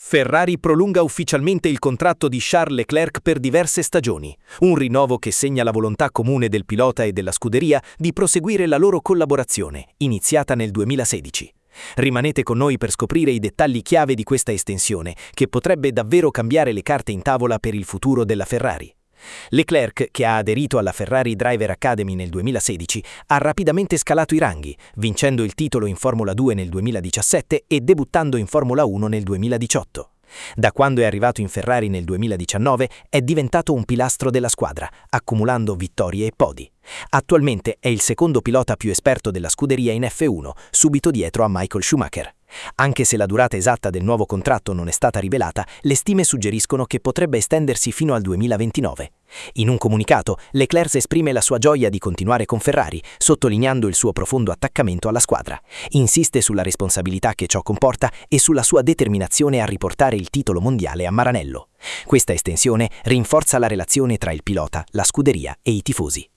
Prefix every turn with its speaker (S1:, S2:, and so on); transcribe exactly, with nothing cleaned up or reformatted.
S1: Ferrari prolunga ufficialmente il contratto di Charles Leclerc per diverse stagioni, un rinnovo che segna la volontà comune del pilota e della scuderia di proseguire la loro collaborazione, iniziata nel duemilasedici. Rimanete con noi per scoprire i dettagli chiave di questa estensione, che potrebbe davvero cambiare le carte in tavola per il futuro della Ferrari. Leclerc, che ha aderito alla Ferrari Driver Academy nel duemilasedici, ha rapidamente scalato i ranghi, vincendo il titolo in Formula due nel duemiladiciassette e debuttando in Formula uno nel duemiladiciotto. Da quando è arrivato in Ferrari nel duemiladiciannove è diventato un pilastro della squadra, accumulando vittorie e podi. Attualmente è il secondo pilota più esperto della scuderia in F uno, subito dietro a Michael Schumacher. Anche se la durata esatta del nuovo contratto non è stata rivelata, le stime suggeriscono che potrebbe estendersi fino al duemilaventinove. In un comunicato, Leclerc esprime la sua gioia di continuare con Ferrari, sottolineando il suo profondo attaccamento alla squadra. Insiste sulla responsabilità che ciò comporta e sulla sua determinazione a riportare il titolo mondiale a Maranello. Questa estensione rinforza la relazione tra il pilota, la scuderia e i tifosi.